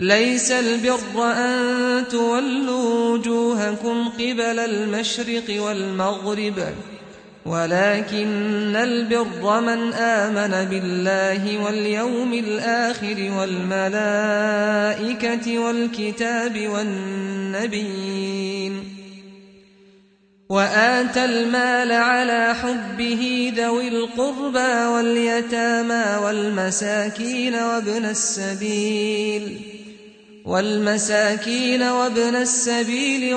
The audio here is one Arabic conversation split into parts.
ليس البر أن تولوا وجوهكم قبل المشرق والمغرب ولكن البر من آمن بالله واليوم الآخر والملائكة والكتاب والنبيين وآتى المال على حبه ذوي القربى واليتامى والمساكين وابن السبيل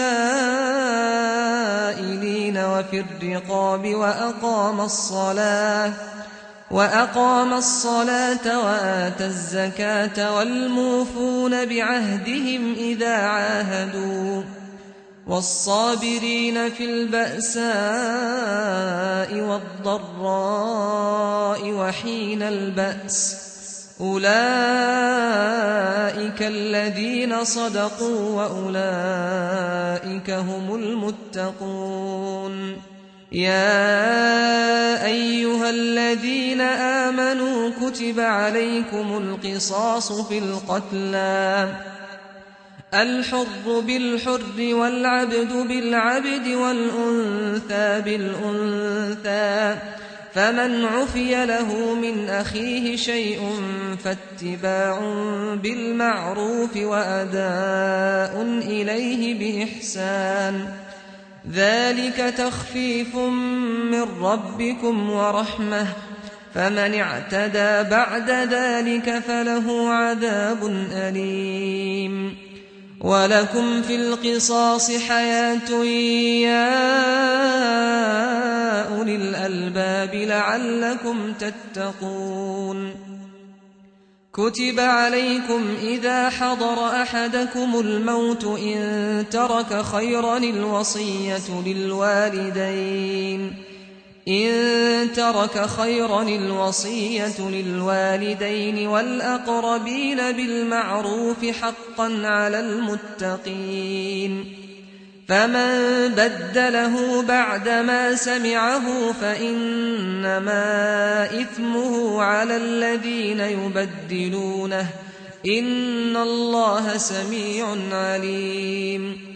والسائلين وفي الرقاب وأقام الصلاة وآتى الزكاة والموفون بعهدهم إذا عاهدوا والصابرين في البأساء والضراء وحين البأس أولئك الذين صدقوا وأولئك هم المتقون يا أيها الذين آمنوا كتب عليكم القصاص في القتلى الحر بالحر والعبد بالعبد والأنثى بالأنثى فمن عفي له من أخيه شيء فاتباع بالمعروف وأداء إليه بإحسان ذلك تخفيف من ربكم ورحمة فمن اعتدى بعد ذلك فله عذاب أليم ولكم في القصاص حياة يا أولي الألباب لعلكم تتقون كتب عليكم إذا حضر أحدكم الموت إن ترك خيرا الوصية للوالدين والأقربين بالمعروف حقا على المتقين فمن بدله بعدما سمعه فإنما إثمه على الذين يبدلونه إن الله سميع عليم